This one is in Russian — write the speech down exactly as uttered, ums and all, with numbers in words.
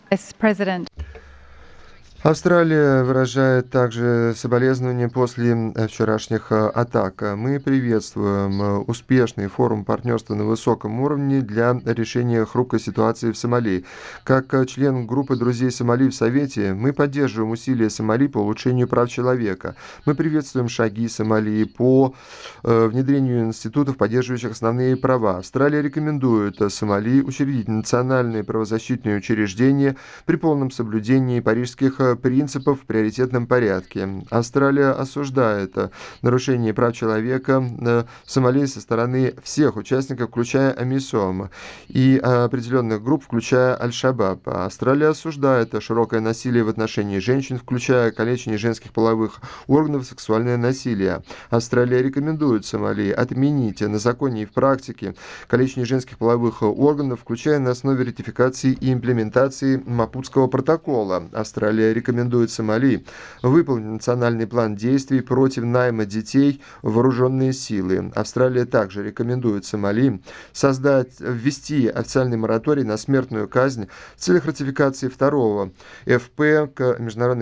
Vice President. Австралия выражает также соболезнования после э, вчерашних э, атак. Мы приветствуем э, успешный форум партнерства на высоком уровне для решения хрупкой ситуации в Сомали. Как э, член группы друзей Сомали в Совете, мы поддерживаем усилия Сомали по улучшению прав человека. Мы приветствуем шаги Сомали по э, внедрению институтов, поддерживающих основные права. Австралия рекомендует э, Сомали учредить национальные правозащитные учреждения при полном соблюдении парижских э, принципов в приоритетном порядке. Австралия осуждает э, нарушение прав человека э, в Сомали со стороны всех участников, включая АМИСОМ, и э, определенных групп, включая Аль-Шабаб. Австралия осуждает э, широкое насилие в отношении женщин, включая калечение женских половых органов, сексуальное насилие. Австралия рекомендует Сомали отменить на законе и в практике калечение женских половых органов, включая на основе ратификации и имплементации Мапутского протокола. Австралия рекомендует Сомали выполнить национальный план действий против найма детей в вооруженные силы. Австралия также рекомендует Сомали создать, ввести официальный мораторий на смертную казнь в целях ратификации второго ФП к Международной